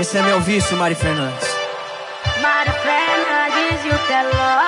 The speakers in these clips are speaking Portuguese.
Esse é meu vício, Mari Fernandes. Mari Fernandes e o Teló.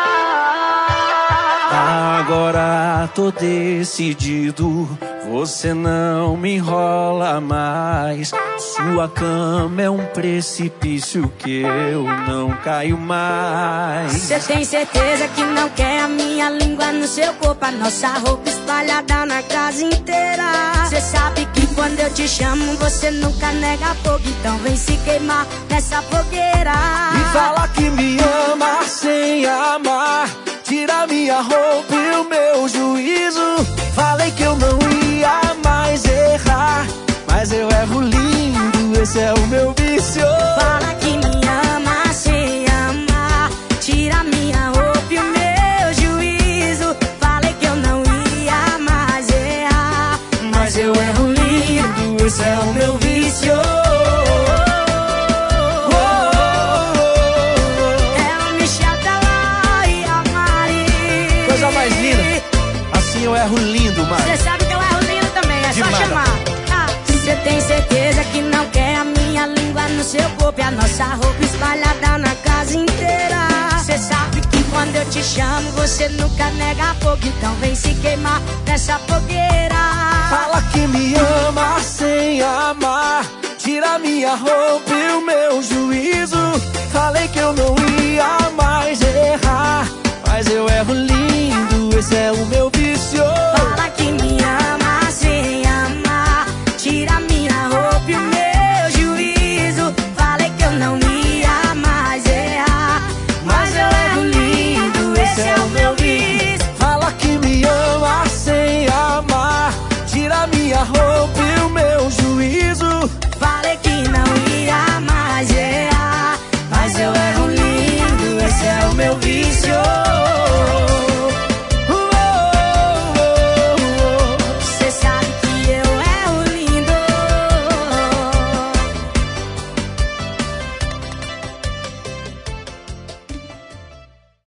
Agora tô decidido, você não me enrola mais. Sua cama é um precipício que eu não caio mais. Cê tem certeza que não quer a minha língua no seu corpo, a nossa roupa espalhada na casa inteira. Cê sabe que quando eu te chamo você nunca nega fogo, então vem se queimar nessa fogueira. E fala que me ama sem amar, tira minha roupa e o meu juízo. Falei que eu não ia mais errar, mas eu erro lindo, esse é o meu vício. Fala que me ama sem amar, tira minha roupa e o meu juízo. Falei que eu não ia mais errar, mas eu erro lindo, esse é o meu vício. Coisa mais linda. Assim eu erro lindo, mano. Cê sabe que eu erro lindo também, é demais. Só chamar. Cê tem certeza que não quer a minha língua no seu corpo e a nossa roupa espalhada na casa inteira. Cê sabe que quando eu te chamo você nunca nega fogo, então vem se queimar nessa fogueira. Fala que me ama sem amar, tira minha roupa e o meu juízo. Falei que eu não ia mais